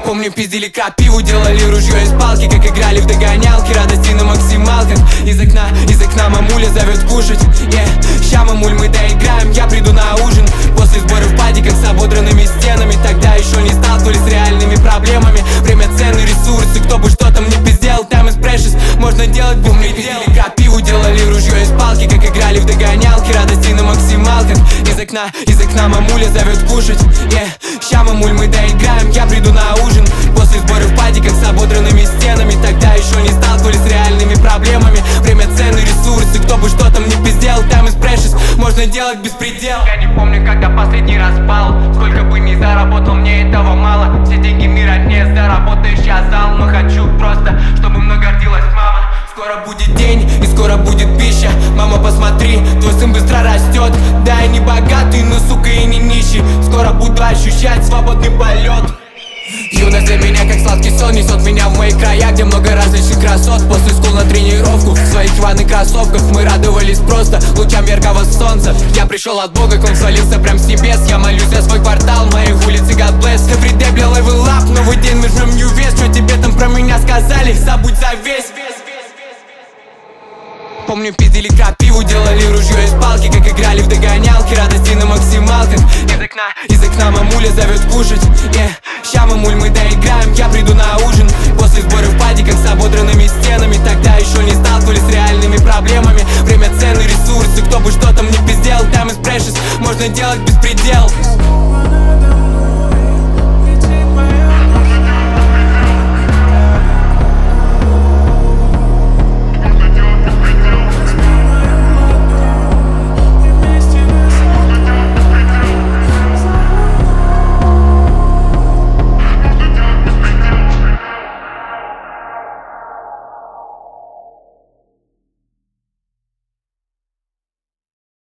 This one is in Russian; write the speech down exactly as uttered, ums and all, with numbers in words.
Помню, пиздили крапиву, делали ружье из палки, как играли в догонялки, радости на максималках. Из окна, из окна мамуля зовет кушать, yeah. Ща, мамуль, мы доиграем, я приду на ужин. После сбора в падиках с ободранными стенами. Тогда еще не сталкивались с реальными проблемами. Время, цены, ресурсы, кто бы что там не пиздел, time is precious, можно делать бум. Помню, пиздили крапиву, делали ружье из палки, как играли в догонялки, радости на максималках. Из окна, из окна мамуля зовет кушать, yeah. Ща, мамуль, мы доиграем, я приду на ужин. После сбора в падиках с ободранными стенами. Тогда еще не сталкивались с реальными проблемами. Время, цены, ресурсы, кто бы что там не пиздел, time is precious, можно делать беспредел. Я не помню, когда последний раз спал. Сколько бы ни заработал, мне этого мало. Все деньги мира не заработаешь, я зал. Но хочу просто, чтобы мной гордилась мама. Скоро будет день и скоро будет пища. Мама, посмотри, твой сын быстро растет. Да, я не богатый, но сука и не нищий. Скоро буду ощущать свободный полет. Юность для меня как сладкий сон несет меня в мои края, где много различных красот. После школ на тренировку в своих рваных кроссовках мы радовались просто лучам яркого солнца. Я пришел от Бога, он свалился прям с небес. Я молюсь за свой квартал, моих улиц и God bless. Everyday, бля, level up, новый день, мы жмем new вес. Что тебе там про меня сказали, забудь за весь. Помню, пиздили крапиву, делали ружье из палки, как играли в догонялки, радости на максималках. Из окна, из окна мамуля зовет кушать, yeah. Ща, мамуль, мы доиграем, я приду на ужин. После сбора в падиках с ободранными стенами. Тогда еще не сталкивались с реальными проблемами. Время, цены, ресурсы, кто бы что там не пиздел, time is precious, можно делать беспредел.